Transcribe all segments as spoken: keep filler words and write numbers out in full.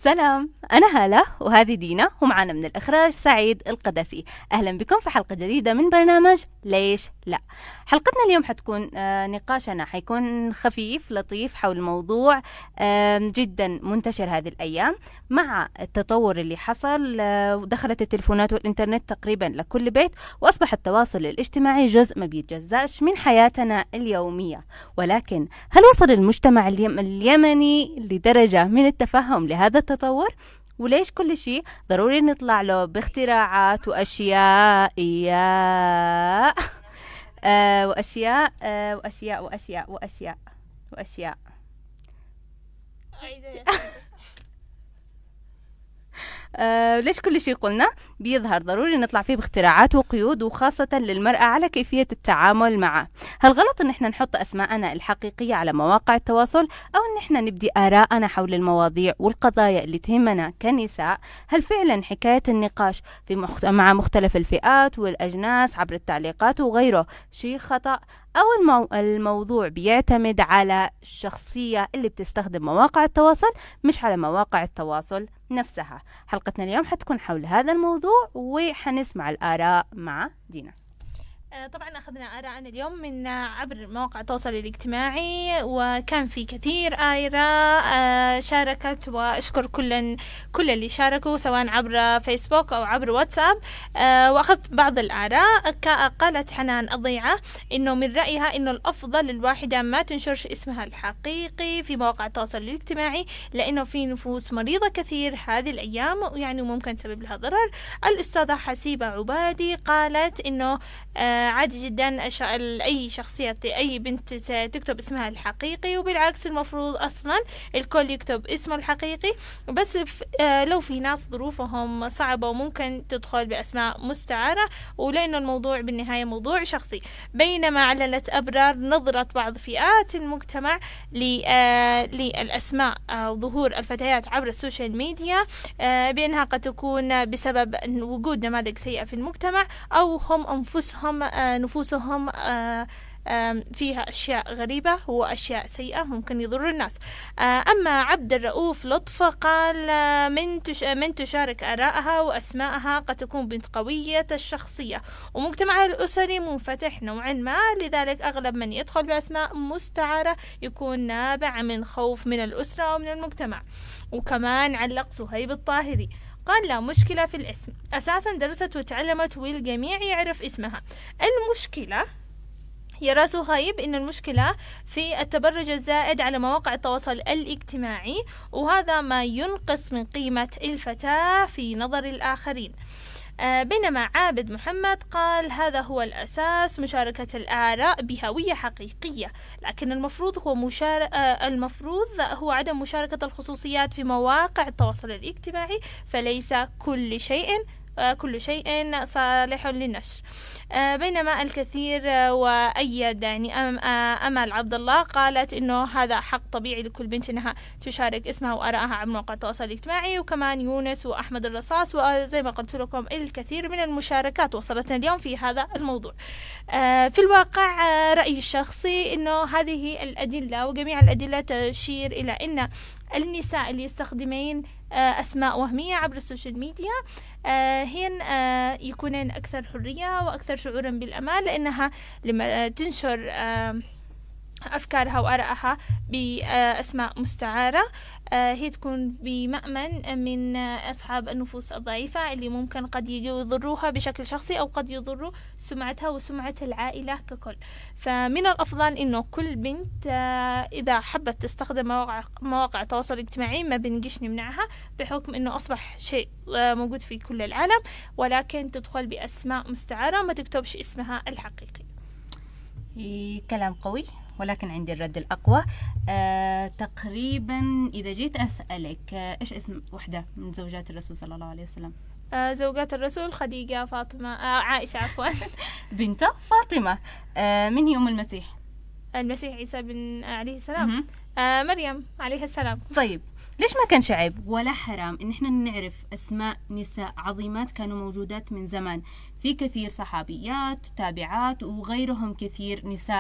سلام، أنا هالة وهذه دينا، ومعنا من الإخراج سعيد القدسي. أهلا بكم في حلقة جديدة من برنامج ليش لا. حلقتنا اليوم حتكون آه نقاشنا حيكون خفيف لطيف حول موضوع آه جدا منتشر هذه الأيام مع التطور اللي حصل، آه ودخلت التلفونات والإنترنت تقريبا لكل بيت، وأصبح التواصل الاجتماعي جزء ما بيتجزأش من حياتنا اليومية. ولكن هل وصل المجتمع اليم اليمني لدرجة من التفهم لهذا التطور؟ وليش كل شيء ضروري نطلع له باختراعات وأشياء إياه آه وأشياء آه وأشياء وأشياء وأشياء وأشياء آه ليش كل شيء قلنا بيظهر ضروري نطلع فيه باختراعات وقيود، وخاصة للمرأة على كيفية التعامل معه؟ هل غلط ان احنا نحط اسماءنا الحقيقية على مواقع التواصل، او ان احنا نبدي آراءنا حول المواضيع والقضايا اللي تهمنا كنساء؟ هل فعلا حكاية النقاش في مخت... مع مختلف الفئات والأجناس عبر التعليقات وغيره شيء خطأ، أو المو... الموضوع بيعتمد على الشخصية اللي بتستخدم مواقع التواصل مش على مواقع التواصل نفسها؟ حلقتنا اليوم حتكون حول هذا الموضوع، وحنسمع الآراء مع دينا. طبعا أخذنا آراءنا اليوم من عبر مواقع التواصل الاجتماعي، وكان في كثير آراء شاركت، وأشكر كل كل اللي شاركوا سواء عبر فيسبوك أو عبر واتساب. وأخذت بعض الآراء. قالت حنان الضيعة إنه من رأيها إنه الأفضل الواحدة ما تنشرش اسمها الحقيقي في مواقع التواصل الاجتماعي، لأنه في نفوس مريضة كثير هذه الأيام يعني ممكن تسبب لها ضرر. الأستاذة حسيبة عبادي قالت إنه آه عادي جدا أي شخصية أي بنت تكتب اسمها الحقيقي، وبالعكس المفروض أصلا الكل يكتب اسمه الحقيقي، بس آه لو في ناس ظروفهم صعبة وممكن تدخل بأسماء مستعارة، ولأنه الموضوع بالنهاية موضوع شخصي. بينما علّلت أبرار نظرة بعض فئات المجتمع آه للأسماء أو ظهور الفتيات عبر السوشيال ميديا آه بأنها قد تكون بسبب وجود نماذج سيئة في المجتمع، أو هم أنفسهم آه نفوسهم آه فيها أشياء غريبة وأشياء سيئة ممكن يضر الناس. أما عبد الرؤوف لطفة قال من من تشارك آراءها وأسماءها قد تكون بنت قوية الشخصية، ومجتمعها الأسري منفتح نوعا ما، لذلك أغلب من يدخل بأسماء مستعارة يكون نابع من خوف من الأسرة أو من المجتمع. وكمان علق صهيب الطاهري قال لا مشكلة في الاسم، أساسا درست وتعلمت والجميع يعرف اسمها. المشكلة يرى صهيب إن المشكلة في التبرج الزائد على مواقع التواصل الاجتماعي، وهذا ما ينقص من قيمة الفتاة في نظر الآخرين. آه بينما عابد محمد قال هذا هو الأساس، مشاركة الآراء بهوية حقيقية، لكن المفروض هو مشار... آه المفروض هو عدم مشاركة الخصوصيات في مواقع التواصل الاجتماعي، فليس كل شيء آه كل شيء صالح للنشر. آه بينما الكثير آه وأيد يعني أم آه أمل عبد الله قالت إنه هذا حق طبيعي لكل بنت إنها تشارك اسمها وآرائها على مواقع التواصل الاجتماعي. وكمان يونس وأحمد الرصاص، وزي ما قلت لكم الكثير من المشاركات وصلتنا اليوم في هذا الموضوع. آه في الواقع آه رأيي الشخصي إنه هذه الأدلة وجميع الأدلة تشير إلى إن النساء اللي يستخدمين أسماء وهمية عبر السوشيال ميديا هن يكونن أكثر حرية وأكثر شعورا بالأمان، لأنها لما تنشر أفكارها وآرائها بأسماء مستعارة هي تكون بمأمن من أصحاب النفوس الضعيفة اللي ممكن قد يضروها بشكل شخصي أو قد يضروا سمعتها وسمعة العائلة ككل. فمن الأفضل إنه كل بنت إذا حبت تستخدم مواقع مواقع التواصل الاجتماعي ما بنجيش نمنعها، بحكم إنه أصبح شيء موجود في كل العالم، ولكن تدخل بأسماء مستعارة ما تكتبش اسمها الحقيقي. كلام قوي، ولكن عندي الرد الأقوى. آه، تقريبا إذا جيت أسألك آه، إيش اسم وحدة من زوجات الرسول صلى الله عليه وسلم؟ آه، زوجات الرسول خديجة، فاطمة، آه، عائشة عفوا بنته فاطمة. آه، من هي أم المسيح؟ المسيح عيسى بن عليه السلام. آه، مريم عليه السلام. طيب ليش ما كان عيب ولا حرام إن إحنا نعرف أسماء نساء عظيمات كانوا موجودات من زمان؟ في كثير صحابيات تابعات وغيرهم كثير نساء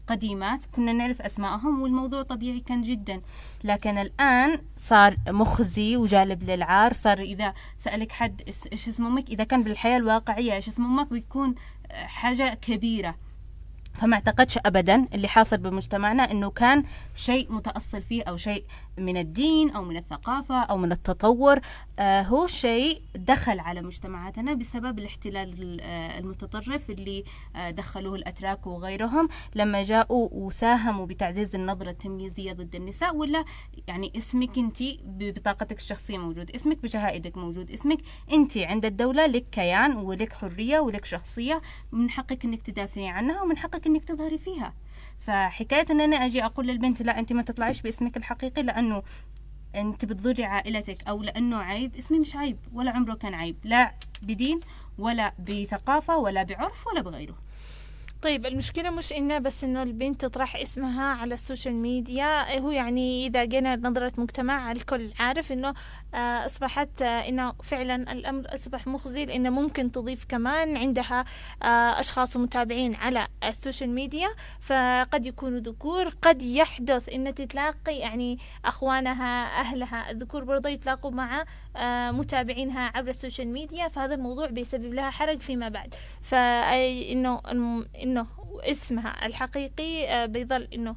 قديمات كنا نعرف أسمائهم والموضوع طبيعي كان جدا. لكن الآن صار مخزي وجالب للعار. صار إذا سألك حد إيش اسم أمك، إذا كان بالحياة الواقعية إيش اسم أمك بيكون حاجة كبيرة. فما اعتقدش أبدا اللي حاصل بمجتمعنا أنه كان شيء متأصل فيه أو شيء من الدين أو من الثقافة أو من التطور. آه هو شيء دخل على مجتمعاتنا بسبب الاحتلال آه المتطرف اللي آه دخلوه الأتراك وغيرهم لما جاءوا وساهموا بتعزيز النظرة التمييزية ضد النساء. ولا يعني اسمك انتي ببطاقتك الشخصية موجود، اسمك بشهادتك موجود، اسمك انتي عند الدولة لك كيان ولك حرية ولك شخصية من حقك انك تدافعي عنها ومن حقك انك تظهري فيها. فحكاية ان انا اجي اقول للبنت لا انت ما تطلعيش باسمك الحقيقي لانه انت بتضري عائلتك او لانه عيب، اسمي مش عيب ولا عمره كان عيب، لا بدين ولا بثقافة ولا بعرف ولا بغيره. طيب المشكلة مش إنه بس إنه البنت تطرح اسمها على السوشيال ميديا. هو يعني إذا جينا نظرة مجتمع الكل عارف إنه آه أصبحت آه إنه فعلا الأمر أصبح مخزي، لأنه ممكن تضيف كمان عندها آه أشخاص متابعين على السوشيال ميديا، فقد يكونوا ذكور. قد يحدث إن تتلاقي يعني أخوانها أهلها الذكور برضه يتلاقوا مع آه متابعينها عبر السوشيال ميديا، فهذا الموضوع بيسبب لها حرج فيما بعد. فإنه إنه اسمها الحقيقي بيظل إنه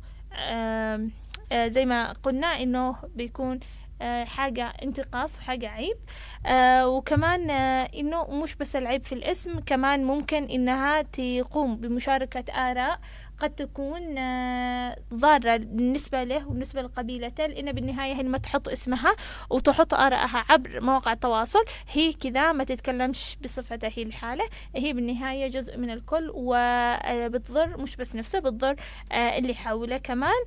زي ما قلنا إنه بيكون حاجة انتقاص وحاجة عيب. وكمان إنه مش بس العيب في الاسم، كمان ممكن إنها تقوم بمشاركة آراء قد تكون ضارة بالنسبة له وبالنسبة لقبيلته، لأن بالنهاية هي لما تحط اسمها وتحط آرائها عبر مواقع التواصل هي كذا ما تتكلمش بصفتها هي الحالة، هي بالنهاية جزء من الكل وبتضر مش بس نفسها، بتضر اللي حوله كمان.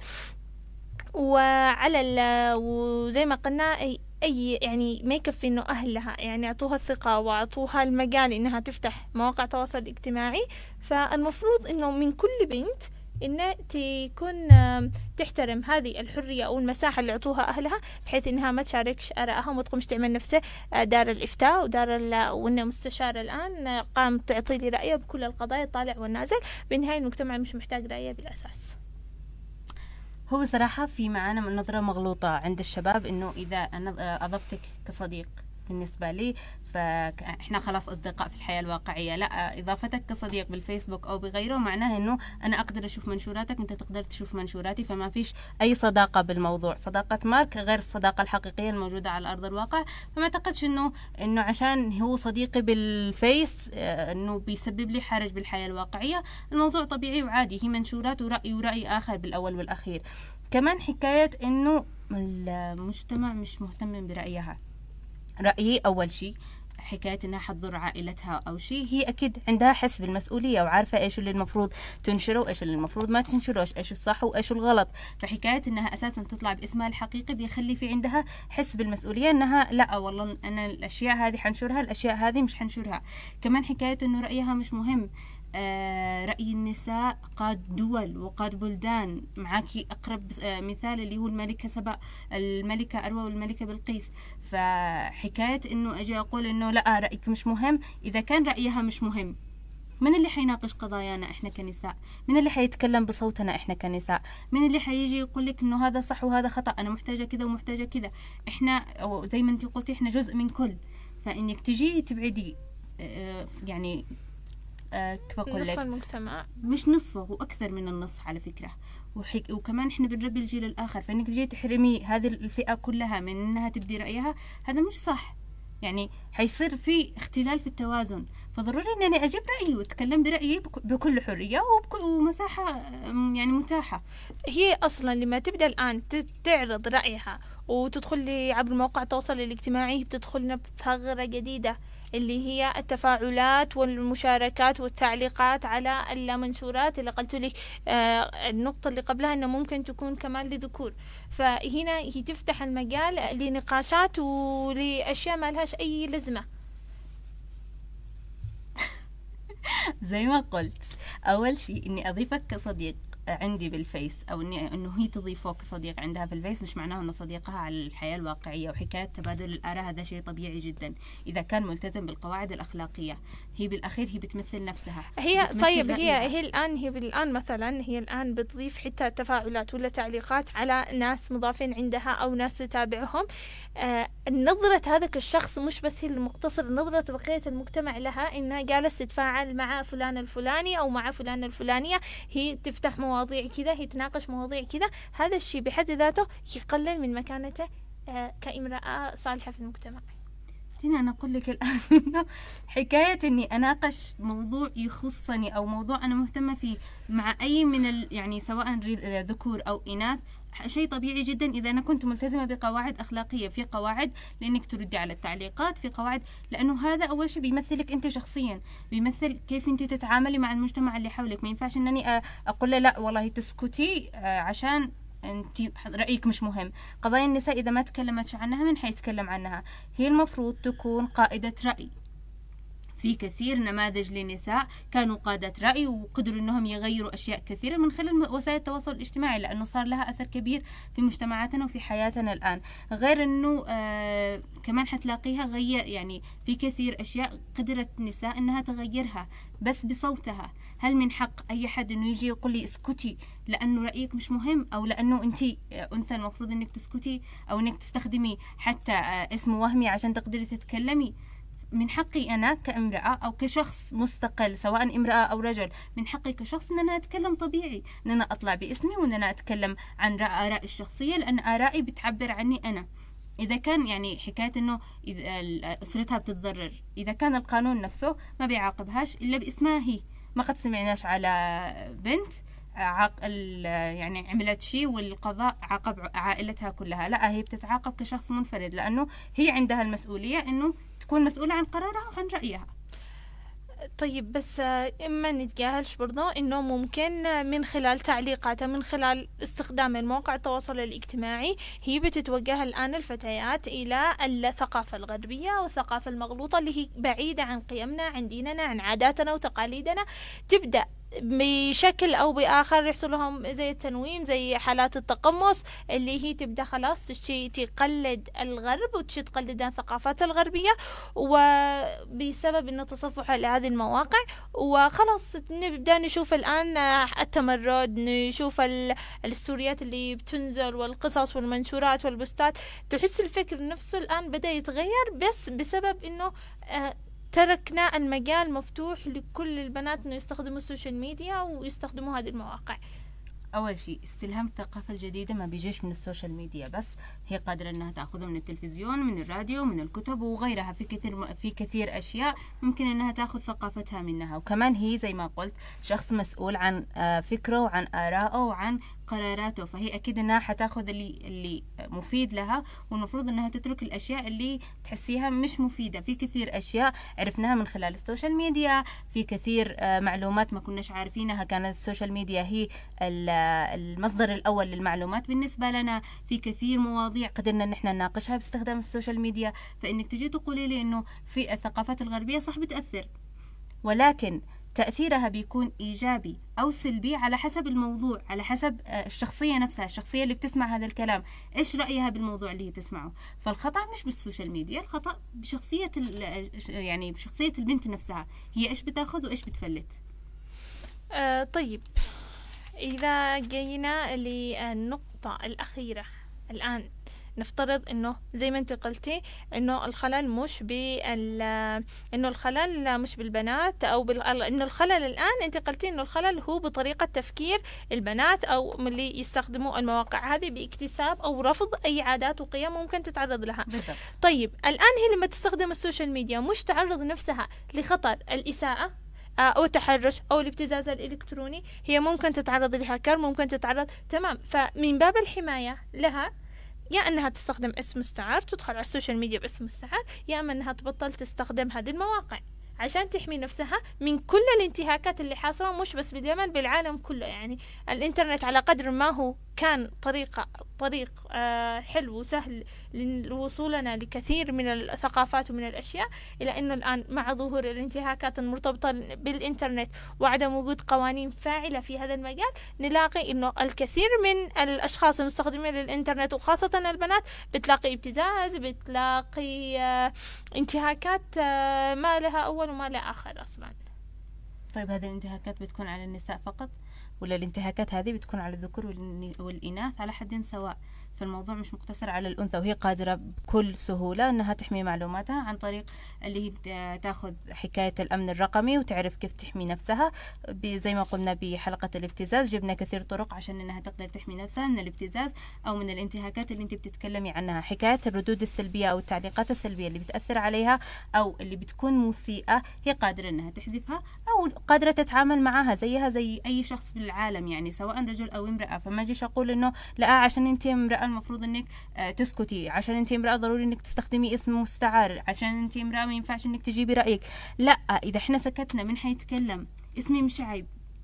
وعلى وزي ما قلنا أي أي يعني ما يكفي إنه أهلها يعني أعطوها الثقة وأعطوها المجال إنها تفتح مواقع التواصل الاجتماعي، فالمفروض إنه من كل بنت إنها تكون تحترم هذه الحرية أو المساحة اللي أعطوها أهلها، بحيث إنها ما تشاركش آرائها وما تقومش تعمل نفسه دار الإفتاء ودار وإنه مستشار الآن قام تعطي لي رأيه بكل القضايا الطالع والنازل. بالنهاية المجتمع مش محتاج رأيه بالأساس. هو صراحة في معانا من نظرة مغلوطة عند الشباب إنه إذا أنا أضفتك كصديق بالنسبة لي فإحنا خلاص أصدقاء في الحياة الواقعية. لا، إضافتك كصديق بالفيسبوك أو بغيره معناه إنه أنا أقدر أشوف منشوراتك، أنت تقدر تشوف منشوراتي، فما فيش أي صداقة بالموضوع. صداقة مارك غير الصداقة الحقيقية الموجودة على أرض الواقع. فما أعتقدش إنه إنه عشان هو صديقي بالفيس إنه بيسبب لي حرج بالحياة الواقعية. الموضوع طبيعي وعادي، هي منشورات ورأي ورأي آخر بالأول والأخير. كمان حكاية إنه المجتمع مش مهتم برأيها. رأيي أول شيء حكاية إنها حتضر عائلتها أو شيء، هي أكيد عندها حس بالمسؤولية وعارفة إيش اللي المفروض تنشره وإيش اللي المفروض ما تنشروش، إيش الصح وإيش الغلط. فحكاية إنها أساسا تطلع باسمها الحقيقي بيخلي في عندها حس بالمسؤولية إنها لا والله أنا الأشياء هذه حنشرها، الأشياء هذه مش حنشرها. كمان حكاية إنه رأيها مش مهم. آه رأي النساء قاد دول وقاد بلدان. معاكي أقرب آه مثال اللي هو الملكة سبا، الملكة أروى والملكة بلقيس. فحكاية إنه أجي أقول إنه لا رأيك مش مهم، إذا كان رأيها مش مهم من اللي حيناقش قضايانا إحنا كنساء؟ من اللي حيتكلم بصوتنا إحنا كنساء؟ من اللي حيجي يقول لك إنه هذا صح وهذا خطأ، أنا محتاجة كذا ومحتاجة كذا؟ إحنا زي ما أنت قلتي إحنا جزء من كل. فإنك تجي تبعدي آه يعني آه كيف أقول لك؟ نصف المجتمع مش نصفه، هو أكثر من النصف على فكرة. وحك... وكمان إحنا بنربي الجيل الآخر، فإنك تجي تحرمي هذه الفئة كلها من إنها تبدي رأيها، هذا مش صح. يعني حيصير في اختلال في التوازن. فضروري إنني أجيب رأيي وأتكلم برأيي بك... بكل حرية وبكل ومساحة يعني متاحة. هي أصلا لما تبدأ الآن تعرض رأيها وتدخل لي عبر مواقع التواصل الاجتماعي، بتدخلنا بثغرة جديدة اللي هي التفاعلات والمشاركات والتعليقات على المنشورات اللي قلت لك. آه النقطة اللي قبلها أنه ممكن تكون كمان لذكور، فهنا هي تفتح المجال لنقاشات ولأشياء ما لهاش أي لازمة. زي ما قلت أول شيء إني أضيفك كصديق عندي بالفيس أو إني إنه هي تضيفه كصديق عندها في الفيس مش معناه إنه صديقها على الحياة الواقعية. وحكاية تبادل الآراء هذا شيء طبيعي جدا إذا كان ملتزم بالقواعد الأخلاقية. هي بالأخير هي بتمثل نفسها. هي طيب هي هي الآن هي الآن مثلا هي الآن بتضيف حتى تفاعلات ولا تعليقات على ناس مضافين عندها أو ناس تتابعهم. آه نظرة هذاك الشخص مش بس هي المقتصر، نظرة بقية المجتمع لها إنها جالسة تتفاعل مع فلان الفلاني أو مع فلان الفلانية، هي تفتح مواضيع كذا، هي تناقش مواضيع كذا. هذا الشيء بحد ذاته يقلل من مكانته آه كامرأة صالحة في المجتمع. دينا أنا أقول لك الآن حكاية إني أناقش موضوع يخصني أو موضوع أنا مهتمة فيه مع أي من ال يعني سواء ذكور أو إناث شيء طبيعي جدا إذا أنا كنت ملتزمة بقواعد أخلاقية. في قواعد لأنك تردي على التعليقات، في قواعد لأنه هذا أول شيء بيمثلك أنت شخصيا، بيمثل كيف أنت تتعاملي مع المجتمع اللي حولك. ما ينفعش أنني أقول له لا والله تسكتي عشان أنت رأيك مش مهم. قضايا النساء إذا ما تكلمت عنها من حيتكلم عنها؟ هي المفروض تكون قائدة رأي. في كثير نماذج لنساء كانوا قادة رأي وقدروا أنهم يغيروا أشياء كثيرة من خلال وسائل التواصل الاجتماعي، لأنه صار لها أثر كبير في مجتمعاتنا وفي حياتنا الآن. غير أنه آه كمان حتلاقيها غير يعني في كثير أشياء قدرت النساء أنها تغيرها بس بصوتها. هل من حق أي حد أنه يجي يقول لي اسكتي لأنه رأيك مش مهم، أو لأنه أنتي أنثى المفروض أنك تسكتي، أو أنك تستخدمي حتى آه اسم وهمي عشان تقدري تتكلمي؟ من حقي أنا كامرأة أو كشخص مستقل سواء امرأة أو رجل، من حقي كشخص أن أنا أتكلم طبيعي، أن أنا أطلع باسمي وأن أنا أتكلم عن آرائي الشخصية، لأن آرائي بتعبر عني أنا. إذا كان يعني حكاية أنه أسرتها بتتضرر، إذا كان القانون نفسه ما بيعاقبهاش إلا باسمها هي. ما قد سمعناش على بنت عاقل يعني عملت شيء والقضاء عاقب عائلتها كلها، لا هي بتتعاقب كشخص منفرد لأنه هي عندها المسؤولية أنه تكون مسؤولة عن قرارها وعن رأيها. طيب بس إما نتجاهلش برضو إنه ممكن من خلال تعليقاتها، من خلال استخدام المواقع التواصل الاجتماعي، هي بتتوجه الآن الفتيات إلى الثقافة الغربية والثقافة المغلوطة اللي هي بعيدة عن قيمنا، عن ديننا، عن عاداتنا وتقاليدنا. تبدأ بشكل أو بآخر يحصل لهم زي التنويم، زي حالات التقمص اللي هي تبدأ خلاص تشي تقلد الغرب وتشي تقلد الثقافات الغربية، وبسبب إنه تصفح لهذه المواقع وخلاص نبدأ نشوف الآن التمرد، نشوف الستوريات اللي بتنزل والقصص والمنشورات والبوستات. تحس الفكر نفسه الآن بدأ يتغير بس بسبب إنه آه تركنا المجال مفتوح لكل البنات إنه يستخدموا السوشيال ميديا ويستخدموا هذه المواقع. أول شيء استلهام الثقافة الجديدة ما بيجيش من السوشيال ميديا بس، هي قادرة أنها تأخذه من التلفزيون، من الراديو، من الكتب وغيرها. في كثير في كثير أشياء ممكن أنها تأخذ ثقافتها منها. وكمان هي زي ما قلت شخص مسؤول عن فكره وعن آرائه وعن قراراته، فهي أكيد أنها حتاخذ اللي اللي مفيد لها، والمفروض أنها تترك الأشياء اللي تحسيها مش مفيدة. في كثير أشياء عرفناها من خلال السوشيال ميديا، في كثير معلومات ما كناش عارفينها كانت السوشيال ميديا هي المصدر الأول للمعلومات بالنسبة لنا. في كثير مواضيع قدرنا نحن نناقشها باستخدام السوشيال ميديا. فإنك تجي تقولي لي إنه في الثقافات الغربية صح بتأثر، ولكن تأثيرها بيكون إيجابي أو سلبي على حسب الموضوع، على حسب الشخصية نفسها، الشخصية اللي بتسمع هذا الكلام إيش رأيها بالموضوع اللي هي تسمعه. فالخطأ مش بالسوشيال ميديا، الخطأ بشخصية يعني بشخصية البنت نفسها، هي إيش بتاخذ وإيش بتفلت. آه طيب إذا جينا للنقطة الأخيرة الآن، نفترض إنه زي ما أنت قلتي إنه الخلل مش بال إنه الخلل مش بالبنات أو بال إنه الخلل الآن أنت قلتي إنه الخلل هو بطريقة تفكير البنات أو اللي يستخدموا المواقع هذه باكتساب أو رفض أي عادات وقيم ممكن تتعرض لها. بالضبط. طيب الآن هي لما تستخدم السوشيال ميديا مش تعرض نفسها لخطر الإساءة أو التحرش أو الابتزاز الإلكتروني، هي ممكن تتعرض لهاكر، ممكن تتعرض تمام. فمن باب الحماية لها يا أنها تستخدم اسم مستعار، تدخل على السوشيال ميديا باسم مستعار، يا أما أنها تبطل تستخدم هذه المواقع عشان تحمي نفسها من كل الانتهاكات اللي حاصلة مش بس باليمن، بالعالم كله. يعني الإنترنت على قدر ما هو كان طريقة طريق آه حلو وسهل لوصولنا لكثير من الثقافات ومن الأشياء، إلى أنه الآن مع ظهور الانتهاكات المرتبطة بالإنترنت وعدم وجود قوانين فاعلة في هذا المجال، نلاقي أنه الكثير من الأشخاص المستخدمين للإنترنت وخاصة البنات بتلاقي ابتزاز، بتلاقي آه انتهاكات آه ما لها أول وما لها آخر أصلا. طيب هذه الانتهاكات بتكون على النساء فقط، ولا الانتهاكات هذه بتكون على الذكور والإناث على حد سواء؟ فالموضوع مش مقتصر على الأنثى، وهي قادرة بكل سهولة أنها تحمي معلوماتها عن طريق اللي هي تاخذ حكاية الأمن الرقمي وتعرف كيف تحمي نفسها. زي ما قلنا بحلقة الابتزاز جبنا كثير طرق عشان أنها تقدر تحمي نفسها من الابتزاز أو من الانتهاكات اللي أنت بتتكلمي عنها. حكاية الردود السلبية أو التعليقات السلبية اللي بتأثر عليها أو اللي بتكون مسيئة، هي قادرة أنها تحذفها أو قادرة تتعامل معها زيها زي أي شخص بالعالم، يعني سواء رجل أو امرأة. فما جيش أقول إنه لا عشان أنت امرأة المفروض انك تسكتي، عشان انت امرأة ضروري انك تستخدمي اسم مستعار، عشان انت امرأة ما ينفعش انك تجيبي رأيك. لا، اذا احنا سكتنا من حيتكلم، اسمي مش عيب،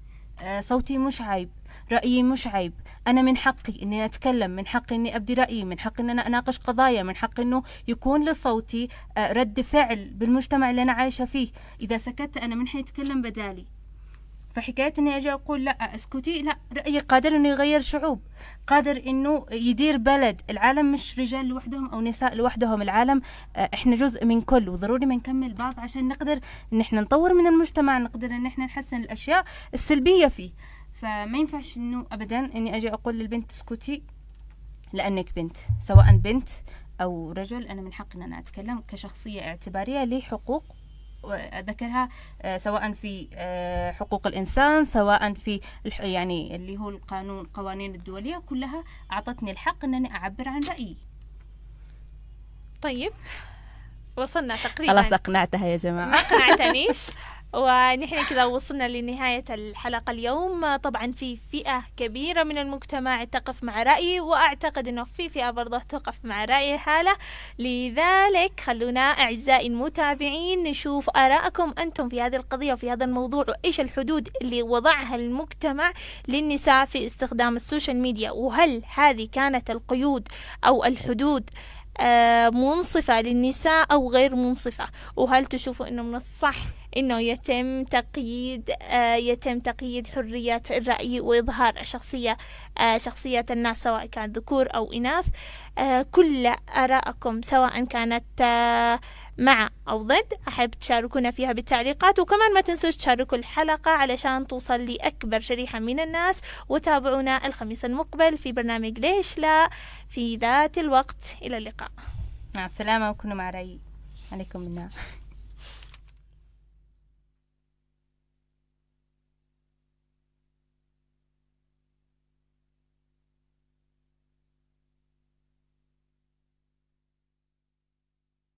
صوتي مش عيب، رأيي مش عيب، انا من حقي اني اتكلم، من حقي اني ابدي رأيي، من حقي ان انا اناقش قضايا، من حقي انه يكون لصوتي رد فعل بالمجتمع اللي انا عايشة فيه. اذا سكت انا من حيتكلم بدالي. فحكاية اني اجي اقول لا اسكتي، لا، رأيي قادر انه يغير شعوب، قادر انه يدير بلد. العالم مش رجال لوحدهم او نساء لوحدهم، العالم احنا جزء من كل، وضروري ما نكمل بعض عشان نقدر ان احنا نطور من المجتمع، نقدر ان احنا نحسن الاشياء السلبية فيه. فما ينفعش انه ابدا اني اجي اقول للبنت اسكتي لانك بنت، سواء بنت او رجل. انا من حق ان انا اتكلم كشخصية اعتبارية لي حقوق أذكرها، سواء في حقوق الإنسان، سواء في يعني اللي هو القانون، القوانين الدولية كلها أعطتني الحق أنني أعبر عن رأيي. طيب وصلنا تقريبا. خلاص أقنعتها يا جماعة. ما أقنعتنيش. ونحن كذا وصلنا لنهاية الحلقة اليوم. طبعا في فئة كبيرة من المجتمع تقف مع رأيي، وأعتقد أنه في فئة برضه تقف مع رأي هالة. لذلك خلونا أعزائي المتابعين نشوف آراءكم أنتم في هذه القضية وفي هذا الموضوع، وإيش الحدود اللي وضعها المجتمع للنساء في استخدام السوشيال ميديا، وهل هذه كانت القيود أو الحدود آه منصفة للنساء أو غير منصفة، وهل تشوفوا أنه من الصح أنه يتم تقييد آه يتم تقييد حرية الرأي وإظهار شخصية آه شخصية الناس سواء كان ذكور أو إناث. آه كل آراءكم سواء كانت آه مع أو ضد أحب تشاركونا فيها بالتعليقات، وكمان ما تنسوش تشاركوا الحلقة علشان توصل لأكبر شريحة من الناس. وتابعونا الخميس المقبل في برنامج ليش لا في ذات الوقت. إلى اللقاء، مع السلامة، وكونوا مع رأيي عليكم منا.